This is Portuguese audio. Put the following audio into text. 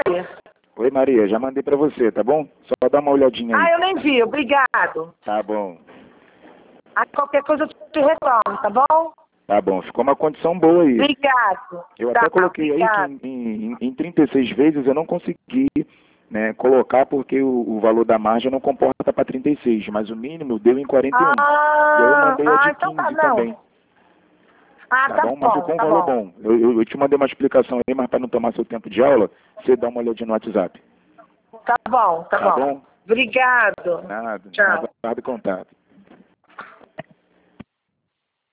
Oi. Oi, Maria, já mandei pra você, tá bom? Só dá uma olhadinha aí. Ah, eu nem vi, obrigado. Tá bom. Qualquer coisa eu te retorno, tá bom? Tá bom, ficou uma condição boa aí. Obrigado. Eu até coloquei aí que em 36 vezes eu não consegui, né, colocar porque o valor da margem não comporta para 36, mas o mínimo deu em 41. E aí eu mandei a de então 15 tá, não. também. Tá Bom? Mas ficou um valor bom. Eu te mandei uma explicação aí, mas para não tomar seu tempo de aula, você dá uma olhadinha no WhatsApp. Tá bom, tá bom. Bom? Obrigado. Nada. Tchau. Aguardo contato.